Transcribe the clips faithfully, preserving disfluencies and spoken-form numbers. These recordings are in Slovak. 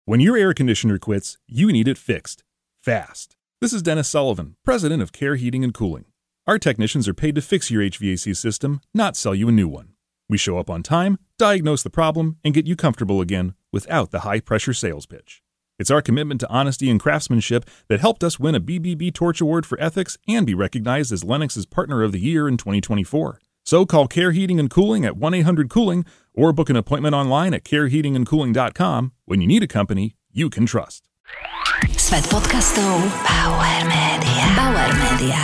When your air conditioner quits, you need it fixed. Fast. This is Dennis Sullivan, president of Care Heating and Cooling. Our technicians are paid to fix your H V A C system, not sell you a new one. We show up on time, diagnose the problem, and get you comfortable again without the high-pressure sales pitch. It's our commitment to honesty and craftsmanship that helped us win a B B B Torch Award for Ethics and be recognized as Lennox's Partner of the Year in twenty twenty-four. So call Care Heating and Cooling at one eight hundred cooling or book an appointment online at care heating and cooling dot com when you need a company you can trust. Svet podcastov Bauer Media. Bauer Media.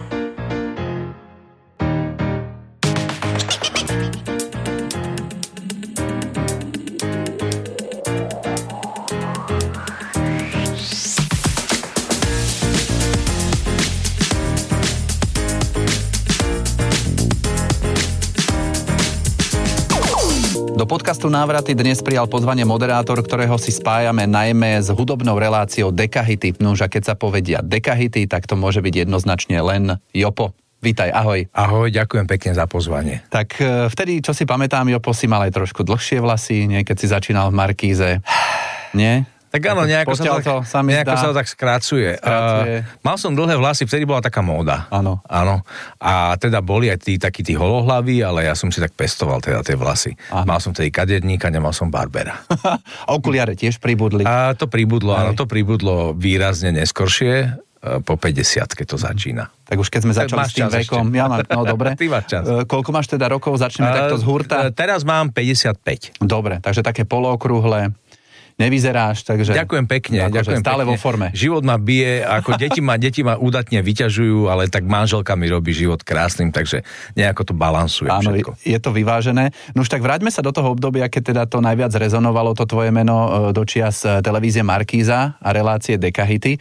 Do podcastu Návraty dnes prijal pozvanie moderátor, ktorého si spájame najmä s hudobnou reláciou Dekahity. Nuž a keď sa povedia Dekahity, tak to môže byť jednoznačne len Jopo. Vítaj, ahoj. Ahoj, ďakujem pekne za pozvanie. Tak vtedy, čo si pamätám, Jopo, si mal aj trošku dlhšie vlasy, nie? Keď si začínal v Markíze. Nie? Tak áno, nejako, sa to, tak, sa, nejako sa to tak skrácuje. Uh, mal som dlhé vlasy, vtedy bola taká móda. Áno. Áno. A teda boli aj tí takí tí holohlaví, ale ja som si tak pestoval teda tie vlasy. Áno. Mal som tedy kaderníka, nemal som barbera. A okuliare tiež pribudli? A to pribudlo, áno, to pribudlo výrazne neskoršie, po päťdesiatke to začína. Tak už keď sme začali s tým vekom, ja mám, no dobre. Ty máš čas. Koľko máš teda rokov? Začneme uh, takto z hurta. Teraz mám päťdesiatpäť. Dobre, takže také polookrúhle. Nevyzeráš, takže... Ďakujem pekne, ako, ďakujem stále pekne. Vo forme. Život ma bije, ako deti ma, deti ma údatne vyťažujú, ale tak manželka mi robí život krásnym, takže nejako to balansuje áno, všetko. Je to vyvážené. No už tak vráťme sa do toho obdobia, keď teda to najviac rezonovalo, to tvoje meno do čias televízie Markíza a relácie Dekahity.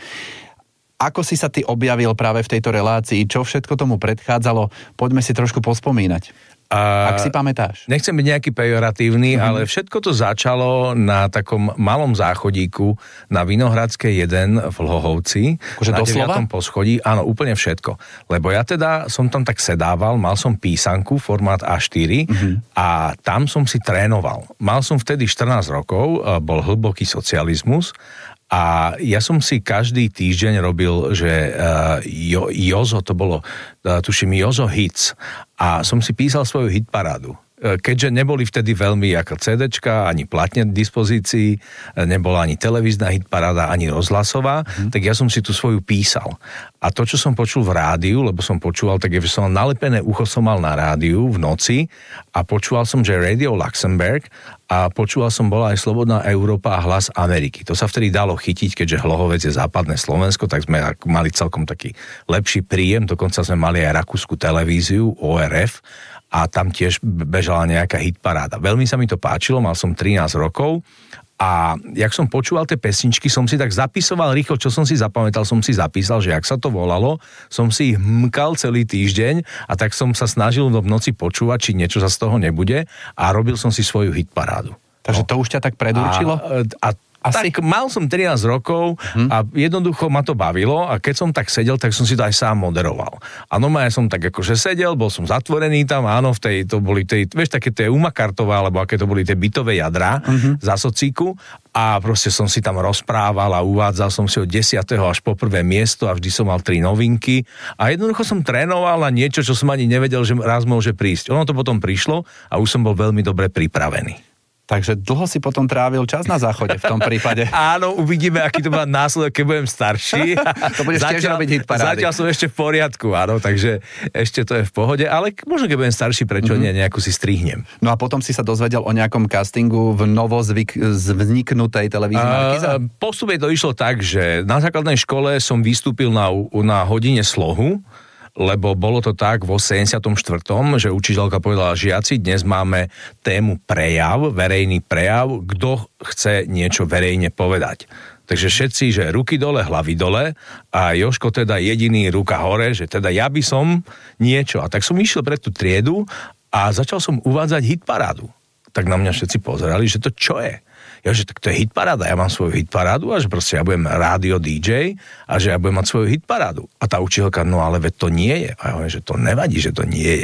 Ako si sa ty objavil práve v tejto relácii? Čo všetko tomu predchádzalo? Poďme si trošku pospomínať. A ak si pamätáš. Nechcem byť nejaký pejoratívny, mm-hmm. ale všetko to začalo na takom malom záchodíku na Vinohradskej jeden v Lhohovci. Akože na doslova? deviatom poschodí. Áno, úplne všetko. Lebo ja teda som tam tak sedával, mal som písanku, formát á štyri mm-hmm. a tam som si trénoval. Mal som vtedy štrnásť rokov, bol hlboký socializmus. A ja som si každý týždeň robil, že uh, jo, Jozo, to bolo, uh, tuším, Jozo Hits. A som si písal svoju hitparádu. Keďže neboli vtedy veľmi ako CDčka, ani platne v dispozícii, nebola ani televízna hitparáda, ani rozhlasová, hmm. tak ja som si tu svoju písal. A to, čo som počul v rádiu, lebo som počúval, tak je, že som nalepené ucho som mal na rádiu v noci a počúval som, že Radio Luxemburg a počúval som, bola aj Slobodná Európa a Hlas Ameriky. To sa vtedy dalo chytiť, keďže Hlohovec je západné Slovensko, tak sme mali celkom taký lepší príjem, dokonca sme mali aj rakúsku televíziu, ó er ef, a tam tiež bežala nejaká hitparáda. Veľmi sa mi to páčilo, mal som trinásť rokov a jak som počúval tie pesničky, som si tak zapisoval rýchlo, čo som si zapamätal, som si zapísal, že jak sa to volalo, som si ich hmkal celý týždeň a tak som sa snažil v noci počúvať, či niečo sa z toho nebude a robil som si svoju hitparádu. Takže to už ťa tak predurčilo? A, a Asi? Tak mal som trinásť rokov hm. a jednoducho ma to bavilo a keď som tak sedel, tak som si to aj sám moderoval. A normálne som tak akože sedel, bol som zatvorený tam, áno, v tej, to boli tej, vieš, také tie umakartové, alebo aké to boli tie bytové jadrá uh-huh. za socíku a proste som si tam rozprával a uvádzal som si od desiateho až po prvé miesto a vždy som mal tri novinky a jednoducho som trénoval na niečo, čo som ani nevedel, že raz môže prísť. Ono to potom prišlo a už som bol veľmi dobre pripravený. Takže dlho si potom trávil čas na záchode v tom prípade. Áno, uvidíme, aký to má následok, keď budem starší. To budeš tiež robiť hitparády. Zatiaľ som ešte v poriadku, áno, takže ešte to je v pohode, ale možno, keď budem starší, prečo mm-hmm. nie, nejakú si strihnem. No a potom si sa dozvedel o nejakom castingu v novozvyk vzniknutej televízii Markíza? Postupne to išlo tak, že na základnej škole som vystúpil na, na hodine slohu, lebo bolo to tak vo sedemdesiatom štvrtom, že učiteľka povedala, žiaci, dnes máme tému prejav, verejný prejav, kto chce niečo verejne povedať. Takže všetci, že ruky dole, hlavy dole a Jožko teda jediný ruka hore, že teda ja by som niečo. A tak som išiel pre tú triedu a začal som uvádzať hitparádu. Tak na mňa všetci pozerali, že to čo je? Ja, že tak to je hitparáda, ja mám svoju hitparádu a že proste ja budem rádio dý džej a že ja budem mať svoju hitparádu. A tá učiteľka, no ale veď to nie je. A ja hovorím, že to nevadí, že to nie je.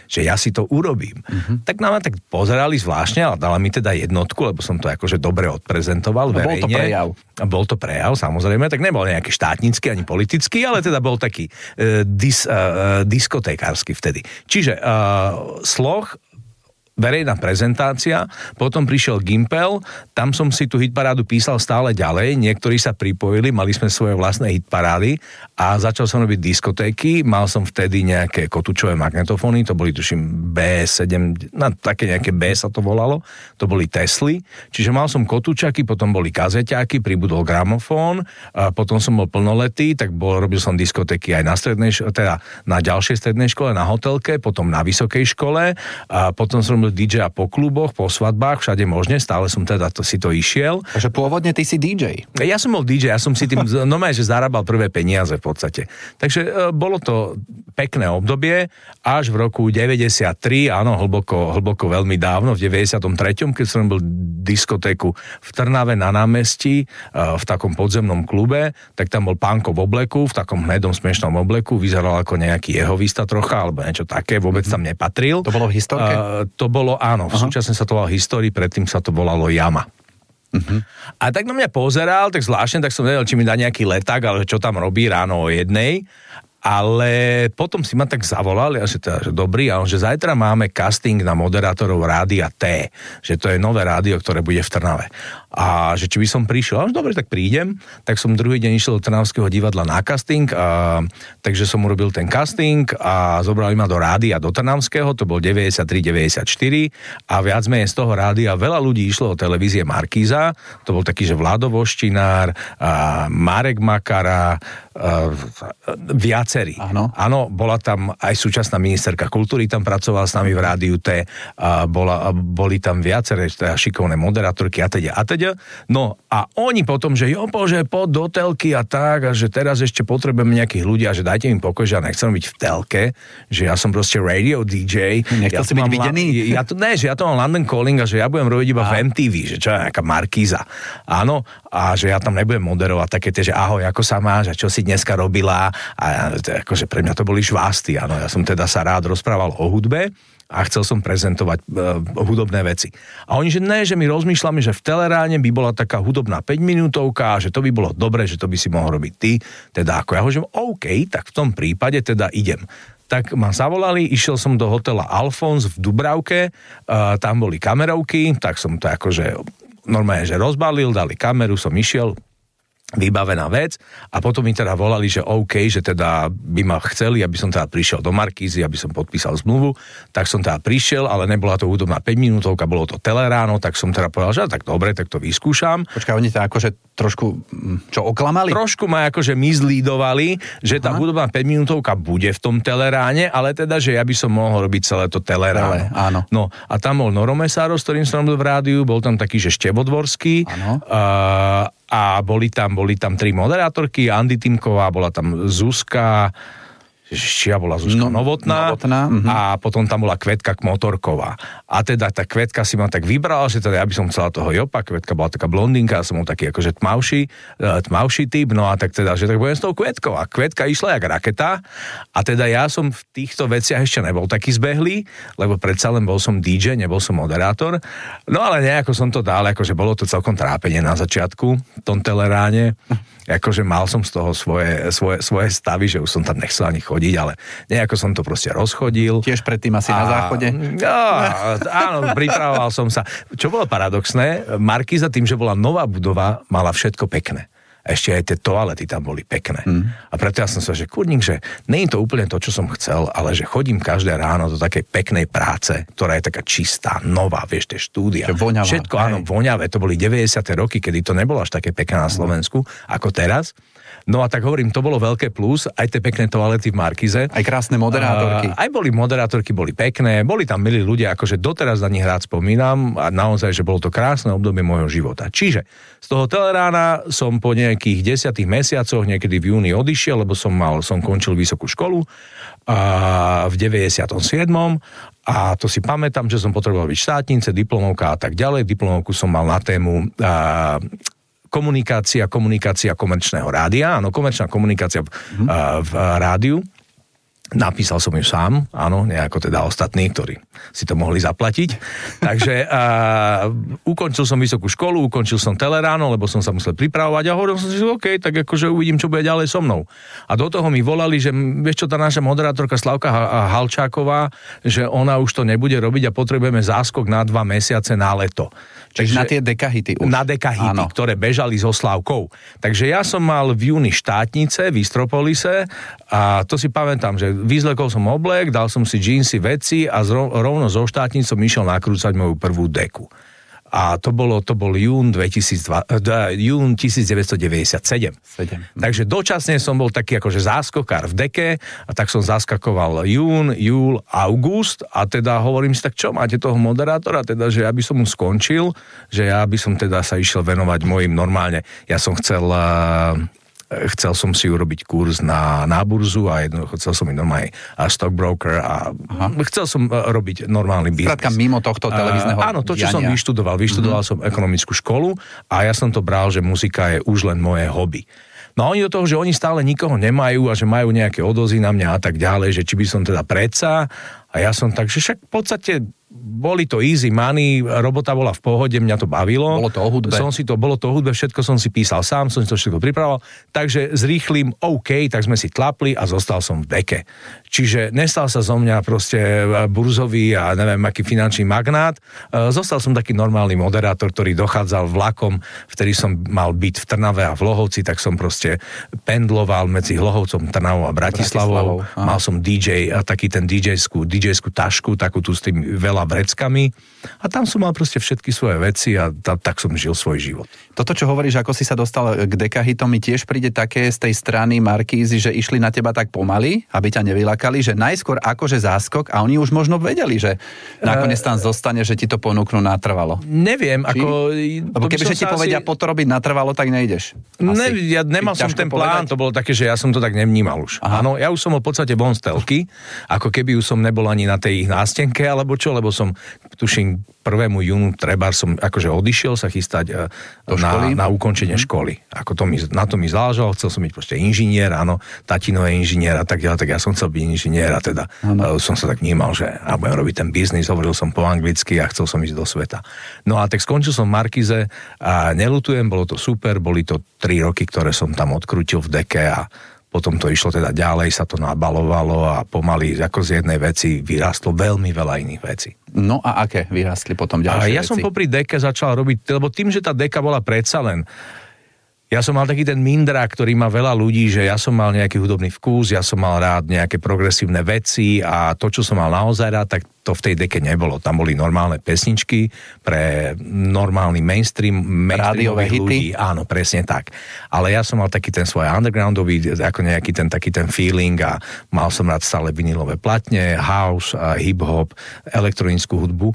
že ja si to urobím. Uh-huh. Tak na mňa tak pozerali zvláštne, ale dala mi teda jednotku, lebo som to akože dobre odprezentoval no, verejne. Bol to prejav. Bol to prejav, samozrejme, tak nebol nejaký štátnický ani politický, ale teda bol taký uh, dis, uh, diskotékársky vtedy. Čiže uh, sloh, verejná prezentácia, potom prišiel Gimpel, tam som si tú hitparádu písal stále ďalej, niektorí sa pripojili, mali sme svoje vlastné hitparády a začal som robiť diskotéky, mal som vtedy nejaké kotúčové magnetofóny, to boli tuším bé sedem, no, také nejaké B sa to volalo, to boli Tesly, čiže mal som kotúčaky, potom boli kazeťáky, pribudol gramofón, a potom som bol plnoletý, tak bol, robil som diskotéky aj na strednej, teda na ďalšej strednej škole, na hotelke, potom na vysokej škole, a potom som dí džej po kluboch, po svadbách, všade možne, stále som teda to, si to išiel. Takže pôvodne ty si dí džej. Ja som bol dí džej, ja som si tým normálne, že zarábal prvé peniaze v podstate. Takže e, bolo to pekné obdobie, až v roku deväťdesiattri, áno, hlboko, hlboko veľmi dávno, v deväťdesiatom treťom, keď som bol diskotéku v Trnave na námestí, e, v takom podzemnom klube, tak tam bol pánko v obleku, v takom hnedom smiešnom obleku, vyzeral ako nejaký jehovista trocha, alebo niečo také, vôbec tam nepatril. To bolo v historke? E, to bolo, áno, v súčasne sa to volalo History, predtým sa to volalo Jama. Uh-huh. A tak na mňa pozeral, tak zvláštne, tak som nevedel, či mi dá nejaký leták, ale čo tam robí ráno o jednej. Ale potom si ma tak zavolal, ja že, teda, že dobrý, a on, že zajtra máme casting na moderátorov Rádia T, že to je nové rádio, ktoré bude v Trnave. A že či by som prišiel, a dobre, tak prídem, tak som druhý deň išiel do Trnavského divadla na casting, a, takže som urobil ten casting a zobrali ma do rádia do Trnavského, to bol deväťdesiattri deväťdesiatštyri a viac menej z toho rádia veľa ľudí išlo do televízie Markíza, to bol taký, že Vlado Voštinár, a Marek Makara, a, viacerí. Áno. Áno, bola tam aj súčasná ministerka kultúry, tam pracovala s nami v rádiu T, a bola, a boli tam viaceré teda šikovné moderátorky a teda a teda. No a oni potom, že jo, bože, poď do telky a tak, a že teraz ešte potrebujeme nejakých ľudí a že dajte mi pokoj, že ja nechcem byť v telke, že ja som proste radio dí džej. Nechcel ja si byť videný? Ja to, ne, že ja to mám London Calling a že ja budem robiť iba a. v em té vé, že čo je nejaká Markíza. Áno, a že ja tam nebudem moderovať také tie, že ahoj, ako sa máš a čo si dneska robila a akože pre mňa to boli švásty, áno, ja som teda sa rád rozprával o hudbe a chcel som prezentovať uh, hudobné veci. A oni, že ne, že my rozmýšľame, že v Teleráne by bola taká hudobná päťminútovka a že to by bolo dobre, že to by si mohol robiť ty, teda ako ja hovorím, OK, tak v tom prípade teda idem. Tak ma zavolali, išiel som do hotela Alfons v Dubravke, uh, tam boli kamerovky, tak som to akože normálne, že rozbalil, dali kameru, som išiel, vybavená vec a potom mi teda volali, že OK, že teda by ma chceli, aby som teda prišiel do Markízy, aby som podpísal zmluvu, tak som teda prišiel, ale nebola to hudobná päťminútovka, bolo to Teleráno, tak som teda povedal, že tak dobre, tak to vyskúšam. Počkaj, oni teda akože trošku, čo, oklamali? Trošku ma akože mizlídovali, že tá Aha. hudobná päťminútovka bude v tom Teleráne, ale teda, že ja by som mohol robiť celé to Teleráno. Tele, áno. No a tam bol Noro Mesáro, s ktorým som robil v rádiu, bol tam taký, že Štebodvorský, áno. Uh, a boli tam, boli tam tri moderátorky, Andy Timková, bola tam Zuzka, Čia bola Zuzka no, Novotná, Novotná uh-huh. a potom tam bola Kvetka Kmotorková. A teda tá Kvetka si ma tak vybrala, že teda ja by som chcela toho Jopa, Kvetka bola taká blondínka, ja som bol taký akože tmavší, tmavší typ, no a tak teda, že tak budem s tou Kvetkou. A Kvetka išla jak raketa a teda ja som v týchto veciach ešte nebol taký zbehlý, lebo predsa len bol som dí džej, nebol som moderátor. No ale nejako som to dal, akože bolo to celkom trápenie na začiatku, v tom Teleráne. Akože mal som z toho svoje, svoje, svoje stavy, že už som tam nechcel ani chodiť, ale nejako som to proste rozchodil. Tiež predtým asi a, na záchode? No, áno, pripravoval som sa. Čo bolo paradoxné, Markíza tým, že bola nová budova, mala všetko pekné. Ešte aj tie toalety tam boli pekné. Mm. A preto ja som sa, že kurník, že nie je to úplne to, čo som chcel, ale že chodím každé ráno do takej peknej práce, ktorá je taká čistá, nová, vieš, tie štúdia. Voňavá, všetko, hej. Áno, voňavé. To boli deväťdesiate roky, kedy to nebolo až také pekné na Slovensku, ako teraz. No a tak hovorím, to bolo veľké plus, aj tie pekné toalety v Markíze. Aj krásne moderátorky. Uh, aj boli moderátorky, boli pekné, boli tam milí ľudia, akože doteraz na nich rád spomínam a naozaj, že bolo to krásne obdobie môjho života. Čiže z toho Telerána som po nejakých desiatých mesiacoch, niekedy v júni odišiel, lebo som mal, som končil vysokú školu uh, v deväťdesiatom siedmom a to si pamätám, že som potreboval byť štátnice, diplomovka a tak ďalej. Diplomovku som mal na tému uh, komunikácia, komunikácia komerčného rádia, áno, komerčná komunikácia v, mm. uh, v rádiu. Napísal som ju sám, áno, nejako teda ostatní, ktorí si to mohli zaplatiť. Takže uh, ukončil som vysokú školu, ukončil som Teleráno, lebo som sa musel pripravovať a hovoril som si, že OK, tak akože uvidím, čo bude ďalej so mnou. A do toho mi volali, že vieš čo, tá naša moderátorka Slavka Halčáková, že ona už to nebude robiť a potrebujeme záskok na dva mesiace na leto. Čiže na tie dekahity už. Na dekahity, áno, ktoré bežali so Slavkou. Takže ja som mal v júni štátnice v Istropolise a to si pamätám, že vyzlekol som oblek, dal som si džínsy, veci a zro, rovno zo štátnicom išiel nakrúcať moju prvú deku. A to bolo, to bol jún, dvetisícdva, jún devätnásťstodeväťdesiatsedem. sedem. Takže dočasne som bol taký akože záskokár v deke a tak som zaskakoval jún, júl, august a teda hovorím si, tak čo, máte toho moderátora? Teda, že ja by som mu skončil, že ja by som teda sa išiel venovať mojim normálne. Ja som chcel... Chcel som si urobiť kurz na, na burzu a jednoducho chcel som byť normálny stockbroker a Aha. chcel som robiť normálny biznis. Skrátka mimo tohto televízneho uh, Áno, to, čo diania. som vyštudoval. Vyštudoval mm-hmm. som ekonomickú školu a ja som to bral, že muzika je už len moje hobby. No a oni do toho, že oni stále nikoho nemajú a že majú nejaké odozy na mňa a tak ďalej, že či by som teda predsa a ja som tak, že však v podstate boli to easy money, robota bola v pohode, mňa to bavilo. Bolo to o hudbe. Som si to, bolo to o hudbe, všetko som si písal sám, som si to všetko pripravoval, takže s rýchlym OK, tak sme si tlapli a zostal som v deke. Čiže nestal sa zo mňa proste burzový a neviem, aký finančný magnát. Zostal som taký normálny moderátor, ktorý dochádzal vlakom, vtedy som mal byť v Trnave a v Lohovci, tak som proste pendloval medzi Lohovcom, Trnavou a Bratislavou. Bratislavou. Mal som dý džej, taký ten dý džejskú, dý džejskú tašku, takú tu s tým veľa vreckami a tam som mal proste všetky svoje veci a ta, tak som žil svoj život. Toto, čo hovoríš, ako si sa dostal k dekahitom, mi tiež príde také z tej strany Markízy, že išli na teba tak pomaly, aby ťa nevylakali, že najskôr akože záskok a oni už možno vedeli, že nakoniec tam zostane, že ti to ponúknú natrvalo. Neviem, Či? ako... Lebo kebyže ti povedia, asi... po to robiť natrvalo, tak nejdeš. Ne, ja nemal som ten plán, povedať? To bolo také, že ja som to tak nevnímal už. Aha. Áno, ja už som bol v podstate von z telky, ako keby už som nebol ani na tej ich nástenke, alebo čo, lebo som, tuším, prvému júnu treba som akože odišiel sa chystať na, na ukončenie mm. školy. Ako to mi, na to mi záležalo, chcel som byť proste inžinier, áno, tatino je inžinier a tak ďalej, tak ja som chcel byť inžinier a teda ano. som sa tak vnímal, že a budem robiť ten biznis, hovoril som po anglicky a chcel som ísť do sveta. No a tak skončil som v Markíze a neľutujem, bolo to super, boli to tri roky, ktoré som tam odkrútil v deke a potom to išlo teda ďalej, sa to nabalovalo a pomaly ako z jednej veci vyrástlo veľmi veľa iných vecí. No a aké vyrástli potom ďalšie a ja veci? som popri deke začal robiť, lebo tým, že tá deka bola predsa len, ja som mal taký ten mindrák, ktorý má veľa ľudí, že ja som mal nejaký hudobný vkus, ja som mal rád nejaké progresívne veci a to, čo som mal naozaj rád, tak to v tej deke nebolo. Tam boli normálne pesničky pre normálny mainstream, mainstreamových ľudí. Áno, presne tak. Ale ja som mal taký ten svoj undergroundový, ako nejaký ten taký ten feeling a mal som rád stále vinylové platne, house, hip-hop, elektronickú hudbu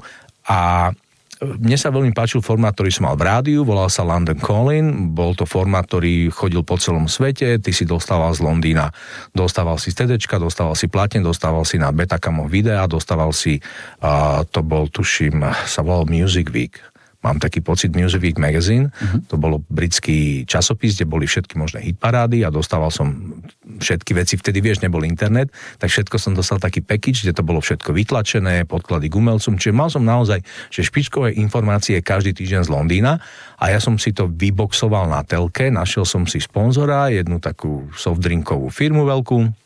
a mne sa veľmi páčil formát, ktorý som mal v rádiu, volal sa London Calling, bol to formát, ktorý chodil po celom svete, ty si dostával z Londýna, dostával si stedečka, dostával si platne, dostával si na Betacamo videa, dostával si, uh, to bol, tuším, sa volal Music Week. Mám taký pocit, Music Week Magazine, uh-huh. to bolo britský časopis, kde boli všetky možné hitparády a dostával som všetky veci, vtedy vieš, nebol internet, tak všetko som dostal taký package, kde to bolo všetko vytlačené, podklady k umelcom, čiže mal som naozaj, že špičkové informácie každý týždeň z Londýna a ja som si to vyboxoval na telke, našiel som si sponzora, jednu takú softdrinkovú firmu veľkú,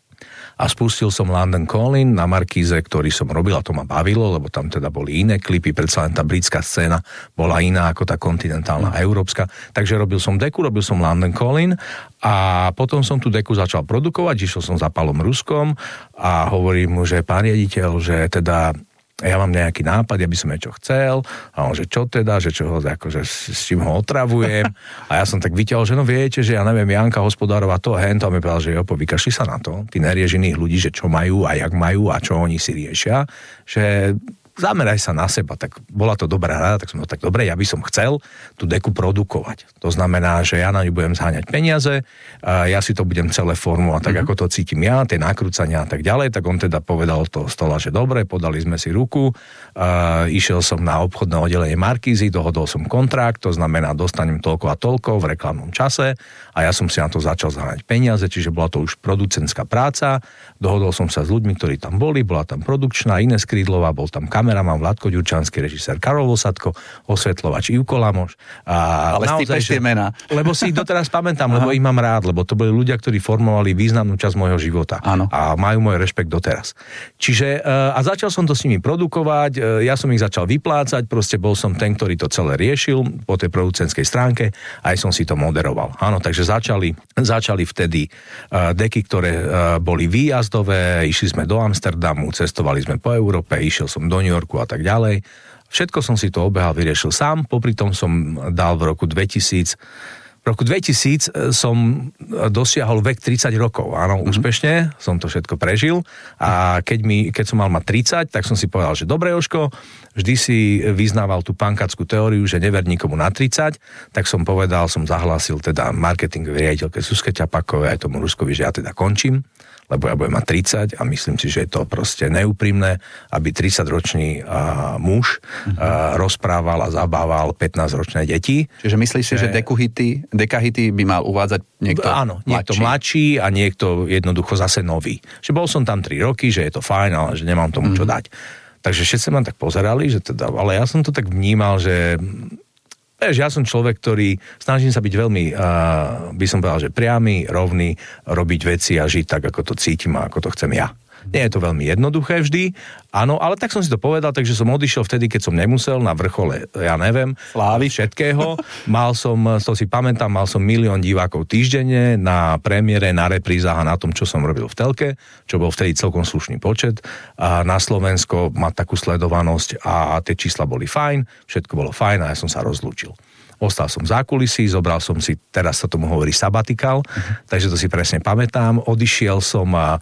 a spustil som London Calling na Markíze, ktorý som robil a to ma bavilo, lebo tam teda boli iné klipy, predsa len tá britská scéna bola iná ako tá kontinentálna mm. európska. Takže robil som deku, robil som London Calling a potom som tú deku začal produkovať, išiel som za Palom Ruskom a hovorím mu, že pán riaditeľ, že teda ja mám nejaký nápad, ja by som niečo chcel a on, že čo teda, že čo ho, akože s čím ho otravujem a ja som tak vyťahol, že no viete, že ja neviem, Janka Hospodárova to, hento a mi povedal, že Jopo, vykašli sa na to, ty nerieš iných ľudí, že čo majú a jak majú a čo oni si riešia, že zameraj sa na seba. Tak bola to dobrá rada, tak som no tak dobre, ja by som chcel tú deku produkovať. To znamená, že ja na ňu budem zháňať peniaze, ja si to budem celé formovať tak, mm-hmm. ako to cítim ja, tie nakrúcania a tak ďalej. Tak on teda povedal od toho stola, že dobre, podali sme si ruku, uh, išiel som na obchodné oddelenie Markízy, dohodol som kontrakt, to znamená, dostanem toľko a toľko v reklamnom čase a ja som si na to začal zháňať peniaze, čiže bola to už producentská práca. Dohodol som sa s ľuďmi, ktorí tam boli, bola tam produkčná, Ines Krídlová, bol tam kameraman Vladko Ďurčanský, režisér Karol Vosadko, osvetľovač Ivko Lamoš. A ale naozaj, že, mená. Lebo si ich doteraz pamätám, lebo ich mám rád, lebo to boli ľudia, ktorí formovali významnú časť môjho života. Áno. A majú môj rešpekt doteraz. Čiže a začal som to s nimi produkovať, ja som ich začal vyplácať, proste bol som ten, ktorý to celé riešil po tej producentskej stránke, aj som si to moderoval. Áno, takže začali, začali vtedy uh, deky, ktoré uh, boli výjazdové, išli sme do Amsterdamu, cestovali sme po Európe, išiel som do New Yorku a tak ďalej. Všetko som si to obehal, vyriešil sám, popri tom som dal v roku dvetisíc V roku dvetisíc som dosiahol vek tridsať rokov, áno, mm-hmm. úspešne, som to všetko prežil a keď, mi, keď som mal mať tridsať, tak som si povedal, že dobre, Jožko, vždy si vyznával tú pankáckú teóriu, že never nikomu na tridsať, tak som povedal, som zahlásil teda marketingovej riaditeľke Zuzke Ťapakovej aj tomu Ruskovi, že ja teda končím, lebo ja budem mať tridsať a myslím si, že je to proste neúprimné, aby tridsaťročný uh, muž uh, rozprával a zabával pätnásťročné deti. Čiže myslíš si, že, že dekahity, dekahity by mal uvádzať niekto áno, mladší? niekto mladší a niekto jednoducho zase nový. Že bol som tam tri roky, že je to fajn, ale že nemám tomu čo mm. dať. Takže všetci ma tak pozerali, že teda, ale ja som to tak vnímal, že Vieš, ja som človek, ktorý snažím sa byť veľmi, uh, by som povedal, že priamy, rovný, robiť veci a žiť tak, ako to cítim a ako to chcem ja. Nie je to veľmi jednoduché vždy, áno, ale tak som si to povedal, takže som odišiel vtedy, keď som nemusel, na vrchole, ja neviem, slávy všetkého. Mal som, to si pamätám, mal som milión divákov týždenne na premiére, na reprízach a na tom, čo som robil v telke, čo bol vtedy celkom slušný počet. A na Slovensko má takú sledovanosť a tie čísla boli fajn, všetko bolo fajn a ja som sa rozlúčil. Ostal som v zákulisí, zobral som si, teraz sa tomu hovorí sabatikál, uh-huh. takže to si presne pamätám. Odišiel som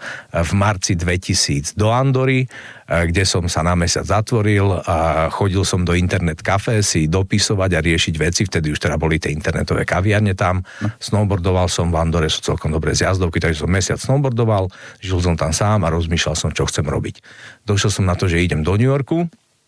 v marci dvetisíc do Andory, kde som sa na mesiac zatvoril a chodil som do internet café si dopisovať a riešiť veci, vtedy už teda boli tie internetové kaviarne tam. Uh-huh. Snowboardoval som v Andore, sú celkom dobré zjazdovky, takže som mesiac snowboardoval, žil som tam sám a rozmýšľal som, čo chcem robiť. Došiel som na to, že idem do New Yorku.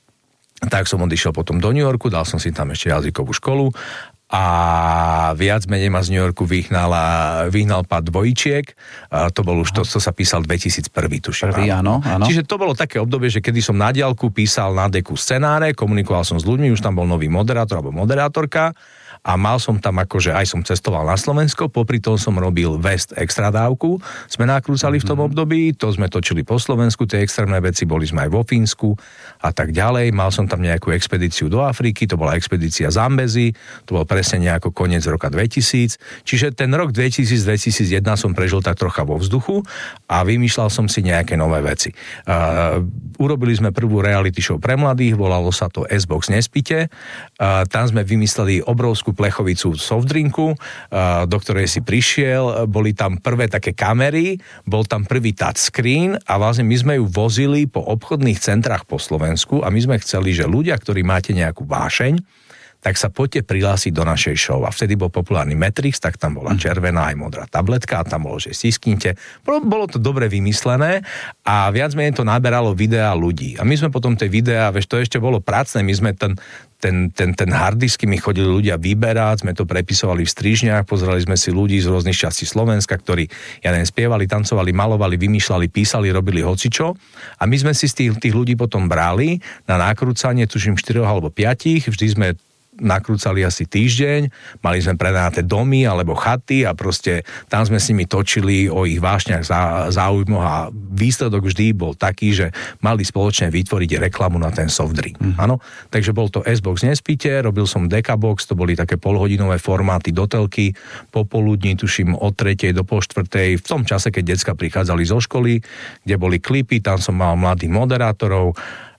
Tak som odišiel potom do New Yorku, dal som si tam ešte jazykovú školu a viac menej ma z New Yorku vyhnala, vyhnal pár dvojčiek. A to bol už to, co sa písal dvetisícjeden, tuším. Prvý, áno, áno. Čiže to bolo také obdobie, že kedy som na diaľku písal na deku scenáre, komunikoval som s ľuďmi, už tam bol nový moderátor alebo moderátorka. A mal som tam akože, aj som cestoval na Slovensko, popri tom som robil West extradávku, sme nakrúcali v tom období, to sme točili po Slovensku, tie extrémne veci, boli sme aj vo Fínsku a tak ďalej. Mal som tam nejakú expedíciu do Afriky, to bola expedícia Zambezi, to bol presne nejako koniec roka dvetisíc, čiže ten rok dvetisíc dvetisícjeden som prežil tak trocha vo vzduchu a vymýšľal som si nejaké nové veci. Uh, urobili sme prvú reality show pre mladých, volalo sa to S-Box Nespite, uh, tam sme vymysleli obrovskú plechovicu softdrinku, do ktorej si prišiel, boli tam prvé také kamery, bol tam prvý touchscreen a vlastne my sme ju vozili po obchodných centrách po Slovensku a my sme chceli, že ľudia, ktorí máte nejakú vášeň, tak sa poďte prihlásiť do našej show. A vtedy bol populárny Matrix, tak tam bola červená aj modrá tabletka a tam bolo, že stisknite. Bolo, bolo to dobre vymyslené a viac menej to naberalo videá ľudí. A my sme potom tie videá, vieš, to ešte bolo pracné, my sme ten ten, ten, ten hardisky mi chodili ľudia vyberať, sme to prepisovali v strižniach, pozerali sme si ľudí z rôznych častí Slovenska, ktorí, ja neviem, spievali, tancovali, malovali, vymýšľali, písali, robili hocičo a my sme si z tých, tých ľudí potom brali na nakrúcanie, tuším štyroch alebo piatich, vždy sme nakrúcali asi týždeň, mali sme prenajaté domy alebo chaty a proste tam sme s nimi točili o ich vášniach, záujmoch a výsledok vždy bol taký, že mali spoločne vytvoriť reklamu na ten soft drink. Mm. Áno, takže bol to S-Box Nespite, robil som Dekabox, to boli také polhodinové formáty do telky, popoludní, tuším od tretej do pol štvrtej, v tom čase, keď decka prichádzali zo školy, kde boli klipy, tam som mal mladých moderátorov.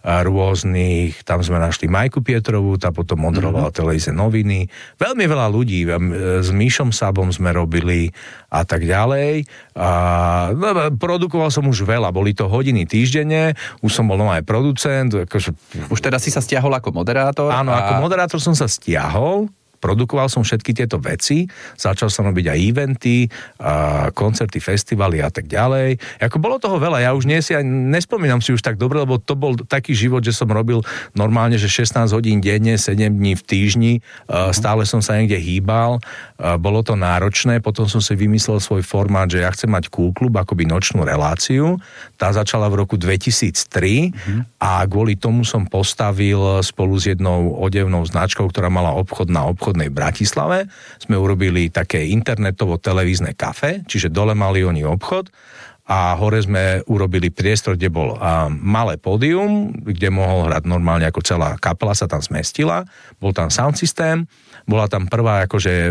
rôznych, tam sme našli Majku Pietrovú, tá potom moderovala mm-hmm. televízne noviny. Veľmi veľa ľudí, s Míšom Sabom sme robili a tak ďalej. A, no, produkoval som už veľa, boli to hodiny týždenne, už som bol aj producent. Akože... Už teda si sa stiahol ako moderátor? Áno, a... ako moderátor som sa stiahol, produkoval som všetky tieto veci, začal som robiť aj eventy, a koncerty, festivaly a tak ďalej. Ako bolo toho veľa, ja už nie si, nespomínam si už tak dobre, lebo to bol taký život, že som robil normálne, že šestnásť hodín denne, sedem dní v týždni, uh-huh. stále som sa niekde hýbal, bolo to náročné, potom som si vymyslel svoj formát, že ja chcem mať Cool Club, akoby nočnú reláciu, tá začala v roku dvetisíctri uh-huh. a kvôli tomu som postavil spolu s jednou odevnou značkou, ktorá mala obchod na obchod v Bratislave, sme urobili také internetovo-televízne kafe, čiže dole mali oni obchod a hore sme urobili priestor, kde bol a, malé pódium, kde mohol hrať normálne ako celá kapela sa tam zmestila, bol tam sound systém, bola tam prvá akože uh,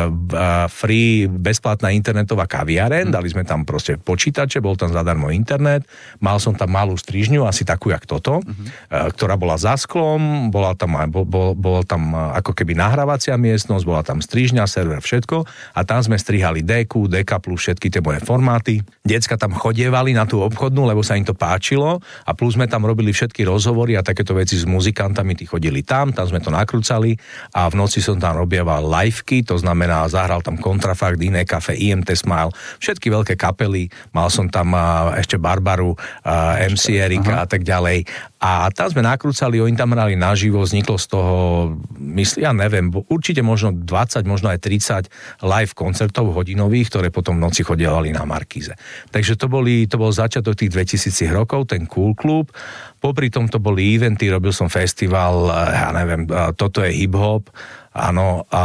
uh, free, bezplatná internetová kaviareň, dali sme tam proste počítače, bol tam zadarmo internet, mal som tam malú strižňu, asi takú jak toto, uh-huh. uh, ktorá bola za sklom, bola tam aj, bol, bol, bol tam uh, ako keby nahrávacia miestnosť, bola tam strižňa, server, všetko a tam sme strihali déku, déka plus všetky tie moje formáty. Decka tam chodievali na tú obchodnú, lebo sa im to páčilo a plus sme tam robili všetky rozhovory a takéto veci s muzikantami, tí chodili tam, tam sme to nakrúcali a v noci som tam robieval liveky, to znamená, zahral tam Kontrafakt, Iné kafe, í em té Smile, všetky veľké kapely, mal som tam uh, ešte Barbaru, uh, em cé Erika a tak ďalej. A tam sme nakrúcali, oni tam hrali naživo, vzniklo z toho, myslím, ja neviem, určite možno dvadsať, možno aj tridsať live koncertov hodinových, ktoré potom v noci chodievali na Markíze. Takže to, boli, to bol začiatok tých dvetisíc rokov, ten Cool Club. Popri tom to boli eventy, robil som festival, ja neviem, toto je hip-hop, áno, a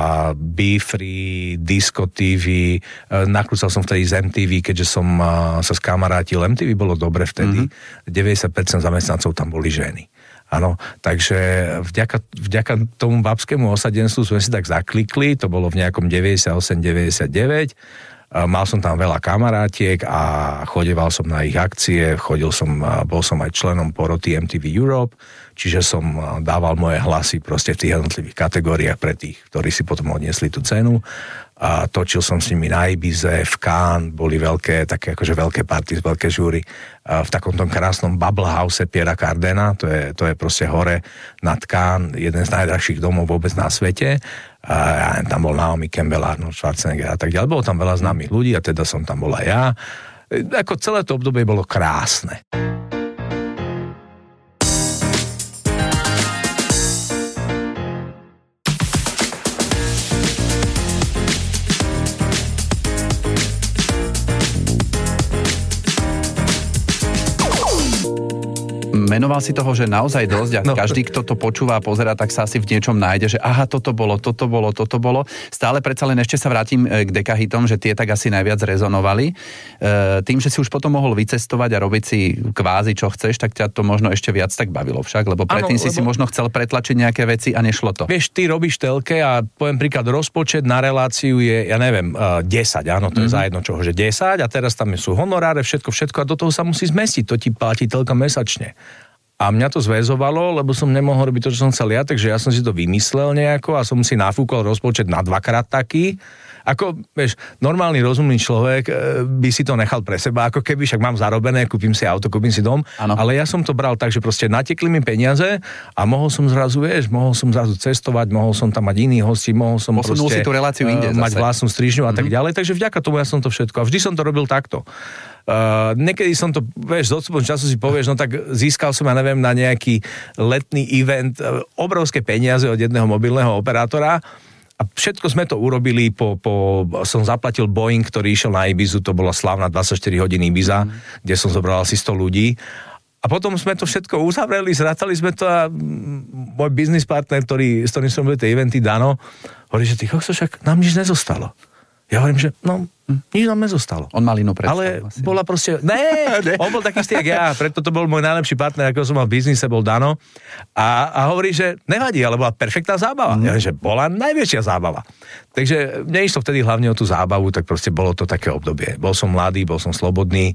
Be-Free, Disco té vé, nakrúcal som vtedy z em té vé, keďže som sa skamarátil. em té vé bolo dobre vtedy, mm-hmm. deväťdesiat percent zamestnancov tam boli ženy. Áno, takže vďaka, vďaka tomu babskému osadenstvu sme si tak zaklikli, to bolo v nejakom deväťdesiatosem deväťdesiatdeväť. Mal som tam veľa kamarátiek a chodeval som na ich akcie, chodil som, bol som aj členom poroty em té vé Europe, čiže som dával moje hlasy proste v tých jednotlivých kategóriách pre tých, ktorí si potom odniesli tú cenu. A točil som s nimi na Ibize, v Cannes, boli veľké, také akože veľké party, veľké žúry v takom tom krásnom Bubble House Piera Cardena, to je, to je proste hore nad Cannes, jeden z najdrahších domov vôbec na svete. A tam bol Naomi Campbell, Arnold Schwarzenegger a tak ďalej. Bolo tam veľa známych ľudí a teda som tam bola ja. Ako celé to obdobie bolo krásne. Menoval si toho, že naozaj dosť a no. Každý, kto to počúva a pozerá, tak sa asi v niečom nájde, že aha, toto bolo, toto bolo, toto bolo. Stále predsa len ešte sa vrátim k dekahitom, že tie tak asi najviac rezonovali. Tým, že si už potom mohol vycestovať a robiť si kvázi, čo chceš, tak ťa to možno ešte viac tak bavilo však, lebo predtým ano, si lebo... si možno chcel pretlačiť nejaké veci a nešlo to. Vieš, ty robíš telke a poviem príklad, rozpočet na reláciu je, ja neviem, desať, áno, to mm-hmm. je za jedno čoho, že desať a teraz tam sú honoráre, všetko, všetko a do toho sa musí zmestiť, to ti platí telka mesačne. A mňa to zväzovalo, lebo som nemohol robiť to, čo som chcel ja, takže ja som si to vymyslel nejako a som si nafúkol rozpočet na dvakrát taký. Ako, vieš, normálny rozumný človek by si to nechal pre seba, ako keby, však mám zarobené, kúpim si auto, kúpim si dom, ano. Ale ja som to bral tak, že proste natekli mi peniaze a mohol som zrazu, vieš, mohol som zrazu cestovať, mohol som tam mať iných hostí, mohol som Posunul proste si tú reláciu inde uh, mať vlastnú strižňu a mm-hmm. tak ďalej, takže vďaka tomu ja som to všetko a vždy som to robil takto. Uh, niekedy som to, vieš, z odstupom času si povieš, no tak získal som, ja neviem, na nejaký letný event uh, obrovské peniaze od jedného mobilného operátora a všetko sme to urobili, po, po, som zaplatil Boeing, ktorý išiel na Ibizu, to bola slávna dvadsaťštyri hodín Ibiza, mm. kde som zobral asi sto ľudí a potom sme to všetko uzavreli, zrátali sme to a môj business partner, ktorý, s ktorým som robil tie eventy, Dano, hovorí, že ty kokso, však nám nič nezostalo. Ja hovorím, že no, nič nám nezostalo. On mal inú predstavu. Ale asi. Bola proste... Ne, on bol taký istý, jak ja. Preto to bol môj najlepší partner, ako som mal v biznise, bol Dano. A, a hovorí, že nevadí, ale bola perfektná zábava. Mm. Ja hovorím, že bola najväčšia zábava. Takže mne išlo vtedy hlavne o tú zábavu, tak proste bolo to také obdobie. Bol som mladý, bol som slobodný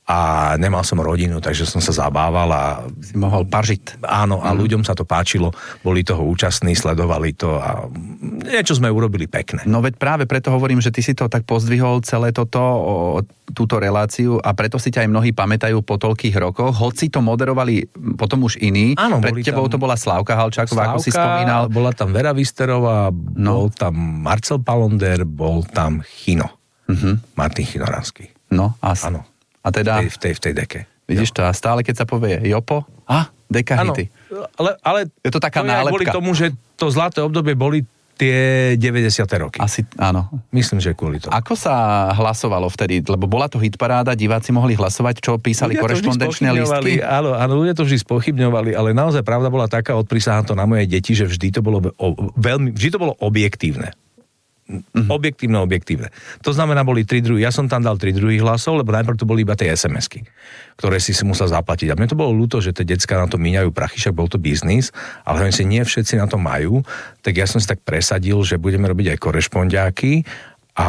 a nemal som rodinu, takže som sa zabával a... Si mohol pažiť. Áno, a mm. ľuďom sa to páčilo, boli toho účastní, sledovali to a niečo sme urobili pekné. No veď práve preto hovorím, že ty si to tak pozdvihol celé toto, o, túto reláciu a preto si ťa aj mnohí pamätajú po toľkých rokoch, hoci to moderovali potom už iní. Áno, pred tebou tam... to bola Slávka Halčáková, Slávka, ako si spomínal. Bola tam Vera Visterová, no. Bol tam Marcel Palonder, bol tam Chino. Uh-huh. Martin Chinoranský. No, a... Áno. A teda... V tej, v tej, v tej deke. Vidíš to, a stále keď sa povie Jopo, a deka hity. Ale, ale je to taká to nálepka. Kvôli tomu, že to zlaté obdobie boli tie deväťdesiate roky. Asi, áno. Myslím, že kvôli tomu. Ako sa hlasovalo vtedy? Lebo bola to hitparáda, diváci mohli hlasovať, čo písali korešpondenčné listy? Áno, áno, ľudia to vždy spochybňovali, ale naozaj pravda bola taká, odprisahám to na moje deti, že vždy to bolo veľmi, vždy to bolo objektívne. Mm-hmm. Objektívne, objektívne. To znamená, boli tri druhy. Ja som tam dal tri druhy hlasov, lebo najprv to boli iba tie es em esky, ktoré si si musel zaplatiť. A mne to bolo ľúto, že tie decká na to míňajú prachy, však bol to biznis, ale oni si nie všetci na to majú, tak ja som si tak presadil, že budeme robiť aj korešpondiáky a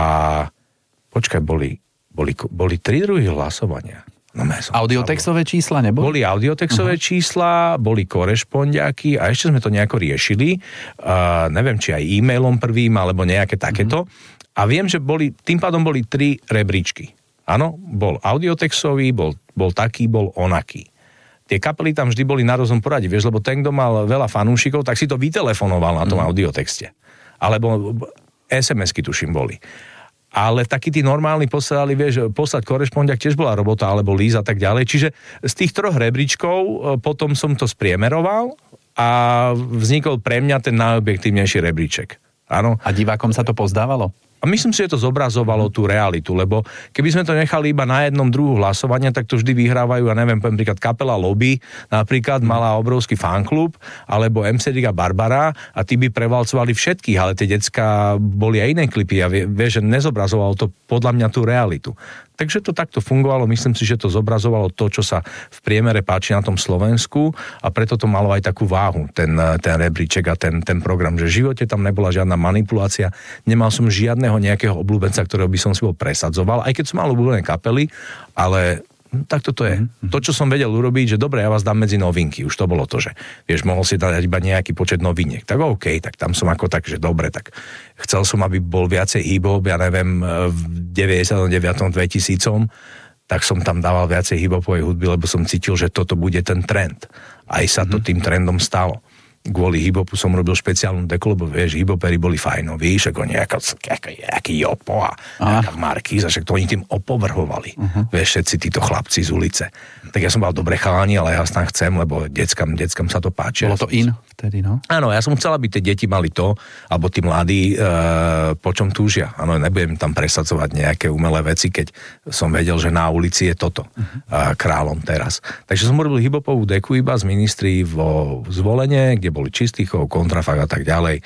počkaj, boli, boli, boli tri druhy hlasovania. No, audiotextové čísla neboli? Boli audiotextové uh-huh. čísla, boli korešpondiaky a ešte sme to nejako riešili. Uh, neviem, či aj e-mailom prvým, alebo nejaké takéto. Uh-huh. A viem, že boli, tým pádom boli tri rebríčky. Áno, bol audiotextový, bol, bol taký, bol onaký. Tie kapely tam vždy boli na rozum poradí, vieš, lebo ten, kto mal veľa fanúšikov, tak si to vytelefonoval na tom uh-huh. audiotexte. Alebo es em esky, tuším, boli. Ale takí tí normálni posielali, vieš, poslať korešpondiak tiež bola robota, alebo líz a tak ďalej. Čiže z tých troch rebríčkov potom som to spriemeroval a vznikol pre mňa ten najobjektívnejší rebríček. Áno. A divákom sa to pozdávalo? A myslím si, že to zobrazovalo tú realitu, lebo keby sme to nechali iba na jednom druhu hlasovania, tak to vždy vyhrávajú, ja neviem, napríklad kapela Lobby, napríklad mala obrovský fanklub, alebo em cé dé a Barbara a tí by prevalcovali všetkých, ale tie decká boli aj iné klipy a vie, vie, že nezobrazovalo to podľa mňa tú realitu. Takže to takto fungovalo, myslím si, že to zobrazovalo to, čo sa v priemere páči na tom Slovensku a preto to malo aj takú váhu, ten, ten rebríček a ten, ten program, že v živote tam nebola žiadna manipulácia, nemal som žiadneho nejakého obľúbenca, ktorého by som si bol presadzoval, aj keď som mal obľúbené kapely, ale tak toto je. Mm-hmm. To, čo som vedel urobiť, že dobre, ja vás dám medzi novinky, už to bolo to, že vieš, mohol si dať iba nejaký počet noviniek. Tak OK, tak tam som ako tak, že dobre, tak chcel som, aby bol viacej hip-hop, ja neviem, v deväťdesiatom deviatom dvetisícom, tak som tam dával viacej hip-hopovej hudby, lebo som cítil, že toto bude ten trend. Aj sa to mm-hmm. tým trendom stalo. Kvôli hip-hopu som robil špeciálnu deku, lebo vieš, hip-hopery boli fajnoví, však oni nejaká, nejaký Jopo a nejaká Markíza, však to oni tým opovrhovali. Uh-huh. Vieš, všetci títo chlapci z ulice. Tak ja som mal dobre chalani, ale ja tam chcem, lebo deckam, deckam sa to páči. Bolo to in vtedy, no? Áno, ja som chcel, aby tie deti mali to, alebo tí mladí, e, po čom túžia. Áno, nebudem tam presadzovať nejaké umelé veci, keď som vedel, že na ulici je toto uh-huh. e, kráľom teraz. Takže som robil hip-hopovú deku iba z ministrí vo Zvolenie, kde boli Čistýchov, Kontrafakt a tak ďalej.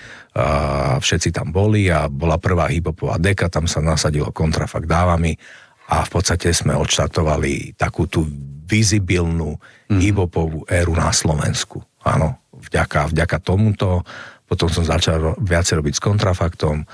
A všetci tam boli a bola prvá hip-hopová deka, tam sa nasadilo Kontrafakt dávami a v podstate sme odštartovali takú tú vizibilnú mm. hip-hopovú éru na Slovensku. Áno, vďaka, vďaka tomuto. Potom som začal viacej robiť s Kontrafaktom.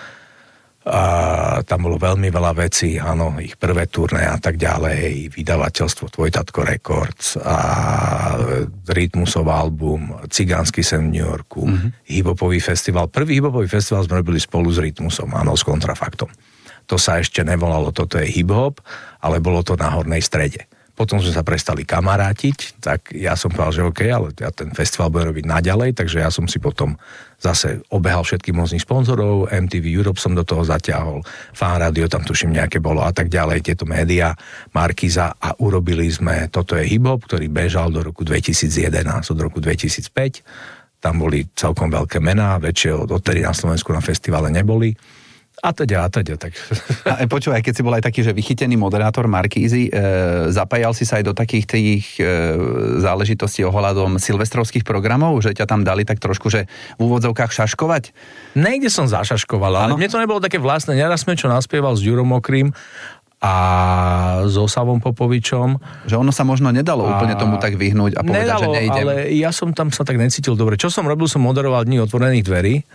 A tam bolo veľmi veľa vecí, áno, ich prvé turné a tak ďalej, vydavateľstvo Tvoj tatko Records a Rytmusov album, Cigánsky sen v New Yorku, mm-hmm. hip-hopový festival. Prvý hip-hopový festival sme robili spolu s Rytmusom, áno, s Kontrafaktom. To sa ešte nevolalo, toto je hip-hop, ale bolo to na Hornej Strede. Potom sme sa prestali kamarátiť, tak ja som povedal, že OK, ale ja ten festival budem robiť naďalej, takže ja som si potom zase obehal všetkých možných sponzorov, em té vé Europe som do toho zaťahol, Fan Radio tam tuším nejaké bolo a tak ďalej, tieto médiá, Markíza a urobili sme, toto je hip-hop, ktorý bežal do roku dvetisíc jedenásť, od roku dvetisícpäť, tam boli celkom veľké mená, väčšie od odtedy na Slovensku na festivale neboli. A teda, a teda, tak. A počúvaj, keď si bol aj taký, že vychytený moderátor Markízy, e, zapájal si sa aj do takých tých e, záležitostí ohľadom silvestrovských programov, že ťa tam dali tak trošku, že v úvodzovkách šaškovať? Niekde som zašaškoval, ale ano? Mne to nebolo také vlastné. Neraz sme čo naspieval s Ďurom Mokrým a s Osavom Popovičom. Že ono sa možno nedalo a... úplne tomu tak vyhnúť a povedať, nedalo, že nejdem. Ale ja som tam sa tak necítil dobre. Čo som robil, som moderoval Dni otvorených dverí.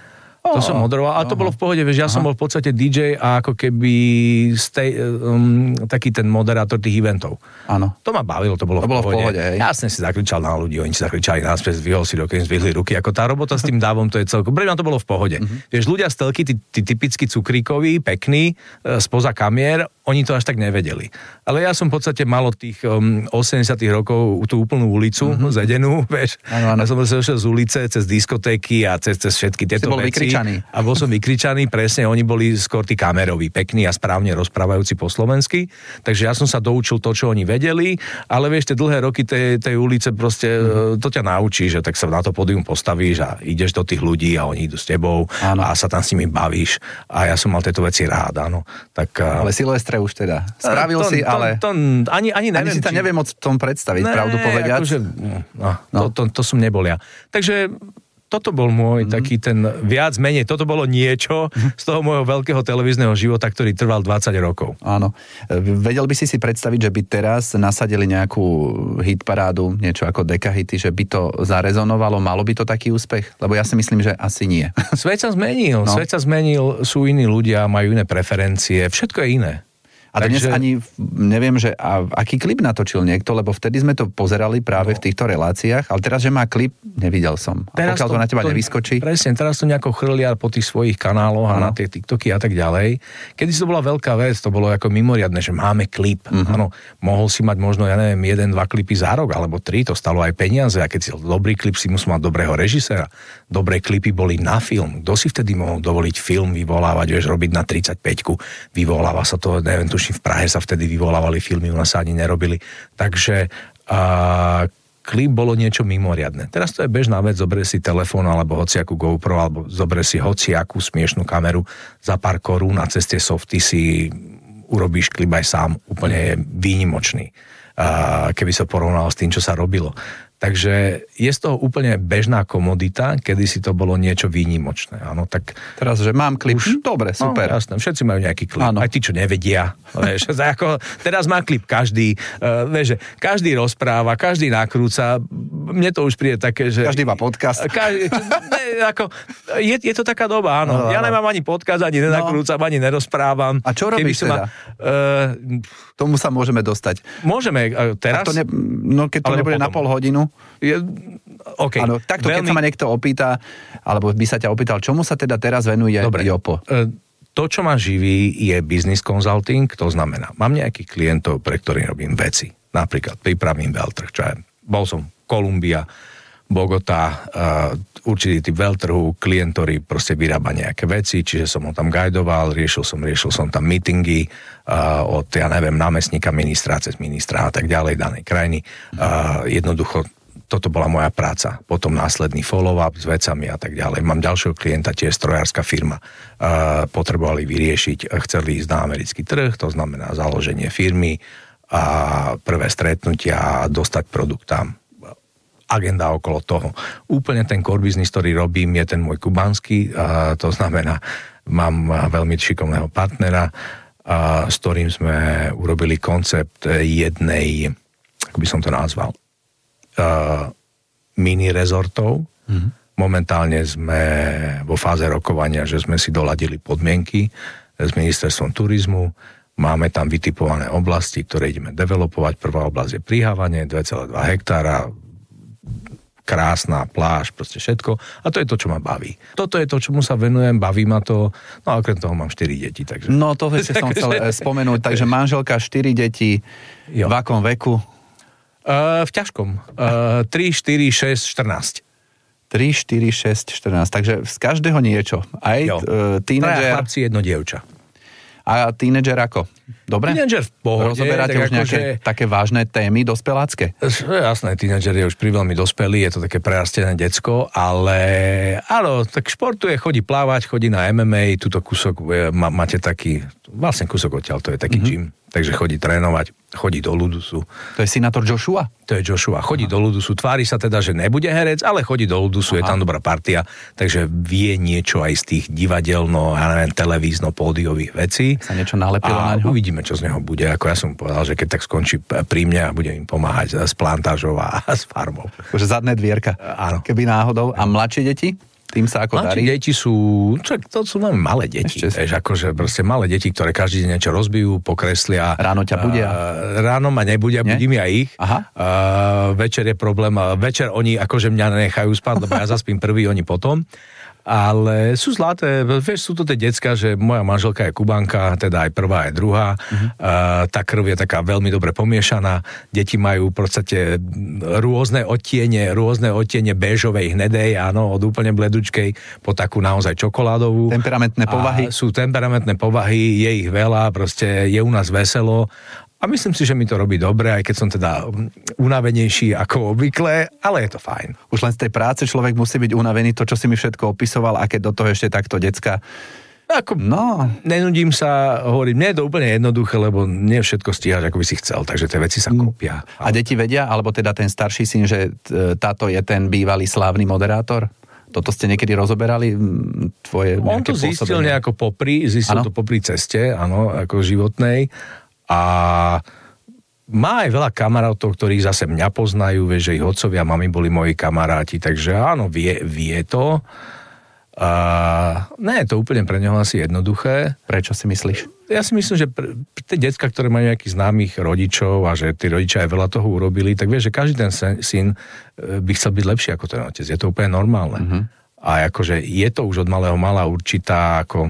To som moderoval, ale to bolo v pohode, vieš, ja Aha. som bol v podstate dý džej a ako keby stej, um, taký ten moderátor tých eventov. Áno. To ma bavilo, to bolo, to v, bolo pohode. v pohode. Hej. Jasne si zakričal na ľudí, oni si zakričali náspäť, zdvihol si dokým, zdvihli ruky, ako tá robota s tým dávom, to je celkom. Pre mňa to bolo v pohode. Mm-hmm. Vieš, ľudia z telky, tí, tí typicky cukríkoví, pekní, spoza kamier, oni to až tak nevedeli. Ale ja som v podstate mal od tých um, osemdesiatych rokov tú úplnú ulicu, mm-hmm. zedenú, vieš. Ano, ano. Ja som proste došiel z ulice, cez diskotéky a cez, cez všetky tieto bol veci. Vykričaný. A bol som vykričaný, presne, oni boli skôr tí kameroví, pekní a správne rozprávajúci po slovensky. Takže ja som sa doučil to, čo oni vedeli, ale vieš, tie dlhé roky tej, tej ulice proste, mm-hmm. to ťa naučí, že tak sa na to pódium postavíš a ideš do tých ľudí a oni idú s tebou ano. A sa tam s nimi bavíš. A ja som mal tieto veci rád, áno. Tak, ale Silvestre už teda spravil to, si, to, ale... To, to, ani, ani neviem, ani si to či... neviem o tom predstaviť, ne, pravdu povediac. Akože, no, no. To, to, to som nebol ja. Takže toto bol môj mm-hmm. taký ten viac menej, toto bolo niečo z toho môjho veľkého televízneho života, ktorý trval dvadsať rokov. Áno. Vedel by si si predstaviť, že by teraz nasadili nejakú hitparádu, niečo ako dekahity, že by to zarezonovalo, malo by to taký úspech? Lebo ja si myslím, že asi nie. Svet sa zmenil, no. svet sa zmenil, sú iní ľudia, majú iné preferencie, všetko je iné. A dnes Takže... ani neviem, že a, aký klip natočil niekto, lebo vtedy sme to pozerali práve no. v týchto reláciách, ale teraz, že má klip, nevidel som. A teraz pokiaľ to, to na teba to, nevyskočí. Presne, teraz to nejako chrlia po tých svojich kanáloch ano. A na tie TikToky a tak ďalej. Kedy to bola veľká vec, to bolo ako mimoriadne, že máme klip. Uh-huh. Áno, mohol si mať možno, ja neviem, jeden, dva klipy za rok, alebo tri, to stalo aj peniaze, a keď si dobrý klip, si musel mať dobrého režiséra. Dobré klipy boli na film. Kto si vtedy mohol dovoliť film vyvolávať, vieš, robiť na tridsaťpäťku, vyvoláva sa to, neviem, v Prahe sa vtedy vyvolávali filmy, u nás sa ani nerobili. Takže uh, klip bolo niečo mimoriadne. Teraz to je bežná vec, zoberie si telefón alebo hociakú GoPro, alebo zoberie si hociakú smiešnú kameru za pár korún a cez tie softy si urobíš klip aj sám. Úplne je výnimočný. Uh, keby sa porovnal s tým, čo sa robilo. Takže je z toho úplne bežná komodita, kedy si to bolo niečo výnimočné. Áno, tak teraz, že mám klip, už, dobre, super. No, jasné, všetci majú nejaký klip. Áno. Aj tí, čo nevedia. Vieš, ako, teraz má klip každý. Uh, vieš, že každý rozpráva, každý nakrúca. Mne to už príde také, že... Každý má podcast. Každý, ne, ako, je, je to taká doba, áno. No, ja nemám ani podcast, ani nenakrúcam, no. ani nerozprávam. A čo robíš teda? Ma, uh, Tomu sa môžeme dostať. Môžeme uh, teraz. To ne, no keď to nebude potom. Na pol hodinu. Je, okay. Áno, takto, veľmi... keď sa ma niekto opýta, alebo by sa ťa opýtal, čomu sa teda teraz venuje Dobre. Jopo? Uh, to, čo ma živí, je business consulting, to znamená, mám nejakých klientov, pre ktorých robím veci. Napríklad pripravím veľtrh, čo je, bol som Kolumbia, Bogotá, uh, určitý typ veľtrhu, klient, ktorý proste vyrába nejaké veci, čiže som ho tam guidoval, riešil som, riešil som tam meetingy uh, od, ja neviem, námestníka ministra cez ministra a tak ďalej danej krajiny. Uh, jednoducho toto bola moja práca. Potom následný follow-up s vecami a tak ďalej. Mám ďalšieho klienta, tiež strojárska firma. Uh, potrebovali vyriešiť, chceli ísť na americký trh, to znamená založenie firmy a prvé stretnutia a dostať produkt tam. Agenda okolo toho. Úplne ten core business, ktorý robím, je ten môj kubanský, uh, to znamená, mám veľmi šikovného partnera, uh, s ktorým sme urobili koncept jednej, ako by som to nazval, Uh, mini rezortov. Mm-hmm. Momentálne sme vo fáze rokovania, že sme si doladili podmienky s ministerstvom turizmu. Máme tam vytipované oblasti, ktoré ideme developovať. Prvá oblasť je Prihávanie, dva celé dva hektára, krásna pláž, proste všetko. A to je to, čo ma baví. Toto je to, čomu sa venujem, baví ma to. No a okrem toho mám štyri deti. Takže... No to ešte som chcel spomenúť. Takže manželka, štyri deti, jo. V akom veku? Uh, v ťažkom. Uh, tri, štyri, šesť, štrnásť. tri, štyri, šesť, štrnásť. Takže z každého niečo. Aj uh, tínedžer. Traja chlapci, jedno dievča. A tínedžer ako? Dobre? Tínedžer v pohode. Rozoberáte už nejaké že... také vážne témy dospelácké? Jasné, tínedžer je už priveľmi dospelý, je to také prerastené decko, ale áno, tak športuje, chodí plávať, chodí na em em á, tuto kúsok, má, máte taký, vlastne kúsok odtiaľ, to je taký mm-hmm. gym, takže chodí trénovať, chodí do Ludusu. To je senátor Joshua? To je Joshua, chodí Aha. do Ludusu, tvári sa teda, že nebude herec, ale chodí do Ludusu, Aha. je tam dobrá partia, takže vie niečo aj z tých divadelno, ja neviem, televízno, pódiových vecí. Sa niečo nalepilo a na ňo? Uvidíme, čo z neho bude. Ako ja som povedal, že keď tak skončí pri mne a budem im pomáhať s plantážou a s farmou. Takže zadné dvierka. Áno. Keby náhodou. A mladšie deti? Tým sa ako Mladšie darí? deti sú, čo, to sú máme malé deti, vieš, akože proste malé deti, ktoré každý deň niečo rozbijú, pokreslia. Ráno ťa budia? Uh, ráno ma nebudia, Nie? budím ja ich. Aha. Uh, večer je problém, večer oni akože mňa nechajú spať, lebo ja zaspím prvý, oni potom. Ale sú zlaté, vieš, sú to tie decka, že moja manželka je Kubanka, teda aj prvá, aj druhá. Uh-huh. Uh, tá krv je taká veľmi dobre pomiešaná. Deti majú v podstate rôzne odtiene, rôzne odtiene béžovej, hnedej, áno, od úplne bledučkej po takú naozaj čokoládovú. Temperamentné povahy. A sú temperamentné povahy, je ich veľa, proste je u nás veselo. A myslím si, že mi to robí dobre, aj keď som teda unavenejší ako obvykle, ale je to fajn. Už len z tej práce človek musí byť unavený, to, čo si mi všetko opisoval, a keď do toho ešte takto decka. Ako, no. Nenudím sa, hovorím, nie je to úplne jednoduché, lebo nie všetko stíhaš, ako by si chcel, takže tie veci sa kopia. A deti vedia, alebo teda ten starší syn, že táto je ten bývalý slávny moderátor? Toto ste niekedy rozoberali? Tvoje On to zistil pôsobenie? nejako popri, zistil ano? to popri ceste, áno, ako životnej. A má aj veľa kamarátov, ktorí zase mňa poznajú, vieš, že ich otcovia, mami boli moji kamaráti, takže áno, vie, vie to. A nie je to úplne pre neho asi jednoduché. Prečo si myslíš? Ja si myslím, že pre, tie decka, ktoré majú nejakých známych rodičov a že tí rodičia aj veľa toho urobili, tak vieš, že každý ten syn by chcel byť lepší ako ten otec. Je to úplne normálne. Mm-hmm. A akože je to už od malého mala určitá ako...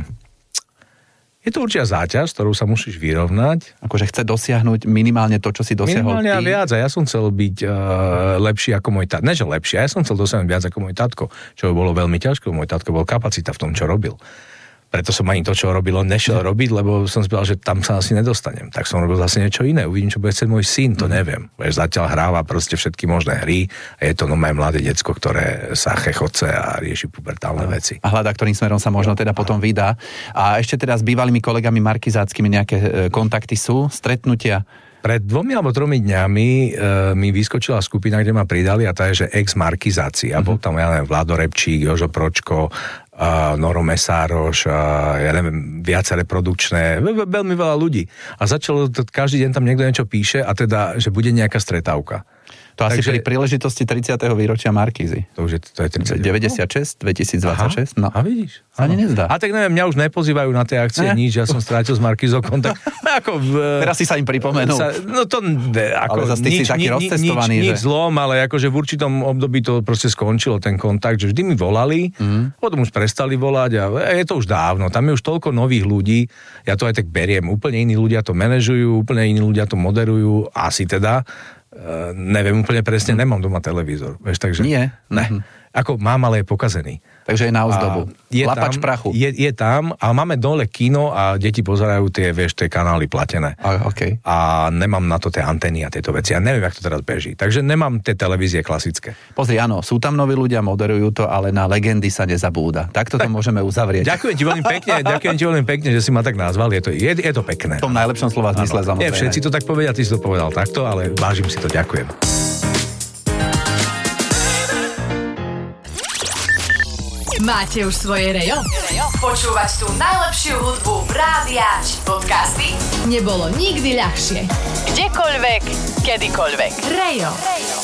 Je to určitá záťaž, s ktorou sa musíš vyrovnať. Akože chce dosiahnuť minimálne to, čo si dosiahol minimálne ty. Minimálne a viac. A ja som chcel byť uh, lepší ako môj tatko. Ne, že lepší, ja som chcel dosiahnuť viac ako môj tatko, čo bolo veľmi ťažké. Môj tatko bol kapacita v tom, čo robil. Preto som ani to, čo robil, on nešiel robiť, lebo som si povedal, že tam sa asi nedostanem. Tak som robil zase niečo iné. Uvidím, čo bude chcieť môj syn, to neviem. Vieš, zatiaľ hráva proste všetky možné hry a je to no moje mladé decko, ktoré sa chechoce a rieši pubertálne veci. A hľadá, ktorým smerom sa možno teda potom vydá. A ešte teda s bývalými kolegami markizáckými nejaké kontakty sú, stretnutia? Pred dvomi alebo tromi dňami e, mi vyskočila skupina, kde ma pridali a tá je, že ex-markizácia. Uh-huh. Bol tam, ja neviem, Vlado Repčík, Jožo Pročko, uh, Noro Mesároš, uh, ja neviem, viaceré produkčné, ve- veľmi veľa ľudí. A začalo, t- každý deň tam niekto niečo píše a teda, že bude nejaká stretávka. To asi Takže, pri príležitosti tridsiateho výročia Markízy. To už je, to je tridsať deväťdesiatšesť, dvetisícdvadsaťšesť. No. A vidíš? Sa ani nezdá. A tak neviem, mňa už nepozývajú na tie akcie ne? nič, ja som strátil s Markízou kontakt. Ako v, Teraz si sa im pripomenul. Sa, no to, ne, ako, ale zase ty nič, si taký ni, rozcestovaný, nič, že... nič zlom, ale akože v určitom období to proste skončilo, ten kontakt, že vždy mi volali, mm. potom už prestali volať a je to už dávno, tam je už toľko nových ľudí, ja to aj tak beriem, úplne iní ľudia to manažujú, úplne iní ľudia to moderujú, asi teda. Uh, neviem úplne presne, mm. nemám doma televízor, vieš, takže... Nie? Ne. Mm-hmm. Ako mám, ale je pokazený. Takže je na ozdobu. Je Lapač tam, prachu. Je, je tam, ale máme dole kino a deti pozerajú tie, vieš, tie kanály platené. A, okay. a nemám na to tie antény a tieto veci. Ja neviem, jak to teraz beží. Takže nemám tie televízie klasické. Pozri, áno, sú tam noví ľudia, moderujú to, ale na legendy sa nezabúda. Takto to tak, môžeme uzavrieť. Ďakujem ti veľmi pekne, ďakujem ti veľmi pekne, že si ma tak nazval. Je to, je, je to pekné. V tom najlepšom slova zmysle, samozrejme. Nie, všetci to tak povedia, ty si to povedal takto, ale vážim si to, ďakujem. Máte už svoje rejo? Počúvať tú najlepšiu hudbu v rádiách či podcasty? Nebolo nikdy ľahšie. Kdekoľvek, kedykoľvek. Rejo. Rejo.